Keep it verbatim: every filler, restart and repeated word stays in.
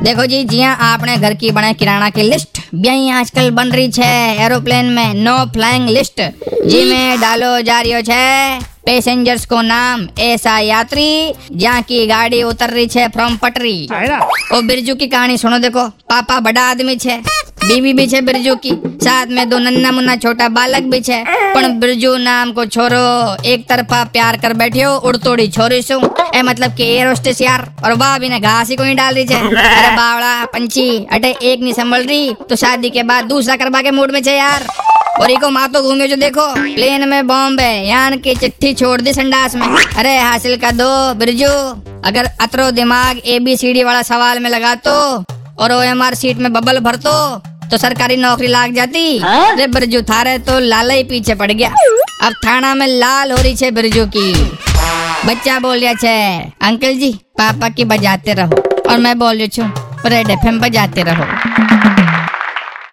देखो जी, जिया आपने घर की बने किराना की लिस्ट यही आजकल बन रही है एरोप्लेन में नो फ्लाइंग लिस्ट, जिमें डालो जा रही है पैसेंजर्स को नाम ऐसा यात्री जहाँ की गाड़ी उतर रही है फ्रॉम पटरी। ओ बिरजू की कहानी सुनो, देखो पापा बड़ा आदमी छे, बीवी भी छे बिरजू की, साथ में दो नन्ना मुन्ना छोटा बालक भी छे, पण बिरजू नाम को छोरो एक तरफा प्यार कर बैठियो उड़तोड़ी छोरी सु ए मतलब के एयर होस्टेस यार, और वाह भी ने घास ही कोई डाल रही छे। अरे बावड़ा पंछी, अटे एक नहीं संभल रही तो शादी के बाद दूसरा करवा के मूड में छे यार। और इको माँ तो घूमे जो देखो प्लेन में बॉम्ब है, यान की चिट्ठी छोड़ दी संडास में। अरे हासिल का दो बिरजू, अगर अतरो दिमाग ए बी सी डी वाला सवाल में लगा तो और ओ एम आर सीट में बबल भर तो तो सरकारी नौकरी लाग जाती। अरे बिरजू थारे तो लाला ही पीछे पड़ गया, अब थाना में लाल हो रही छे बिरजू की। बच्चा बोल रहा छे अंकल जी पापा की बजाते रहो, और मैं बोल रही छू रेड एफ एम बजाते रहो।